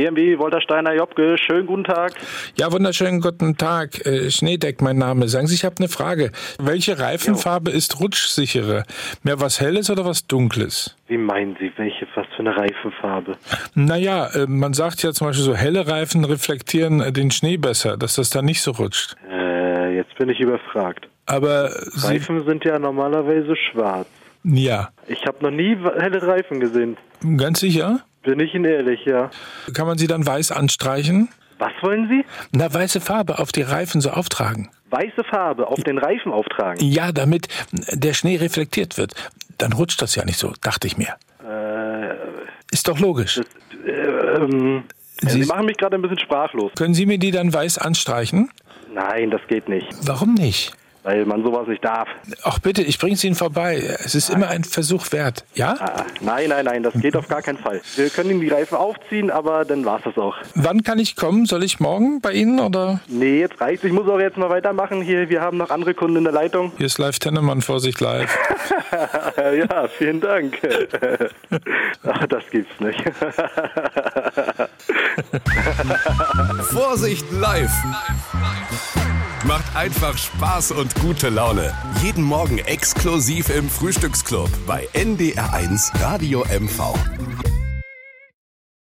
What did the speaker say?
BMW Woltersteiner Jobke, schönen guten Tag. Ja, wunderschönen guten Tag. Schneedeck, mein Name. Sagen Sie, ich habe eine Frage. Welche Reifenfarbe ist rutschsichere? Mehr was Helles oder was Dunkles? Wie meinen Sie, was für eine Reifenfarbe? Naja, man sagt ja zum Beispiel so, helle Reifen reflektieren den Schnee besser, dass das dann nicht so rutscht. Jetzt bin ich überfragt. Aber Reifen sind ja normalerweise schwarz. Ja. Ich habe noch nie helle Reifen gesehen. Ganz sicher? Bin ich Ihnen ehrlich, ja. Kann man sie dann weiß anstreichen? Was wollen Sie? Na, weiße Farbe auf die Reifen so auftragen. Weiße Farbe auf den Reifen auftragen? Ja, damit der Schnee reflektiert wird. Dann rutscht das ja nicht so, dachte ich mir. Ist doch logisch. Sie machen mich gerade ein bisschen sprachlos. Können Sie mir die dann weiß anstreichen? Nein, das geht nicht. Warum nicht? Weil man sowas nicht darf. Ach bitte, ich bring's Ihnen vorbei. Es ist immer ein Versuch wert, ja? Nein, das geht auf gar keinen Fall. Wir können Ihnen die Reifen aufziehen, aber dann war's das auch. Wann kann ich kommen? Soll ich morgen bei Ihnen oder? Nee, jetzt reicht's. Ich muss auch jetzt mal weitermachen hier. Wir haben noch andere Kunden in der Leitung. Hier ist Live Tennemann, Vorsicht live. Ja, vielen Dank. Ach, das gibt's nicht. Vorsicht live. Macht einfach Spaß und gute Laune. Jeden Morgen exklusiv im Frühstücksclub bei NDR1 Radio MV.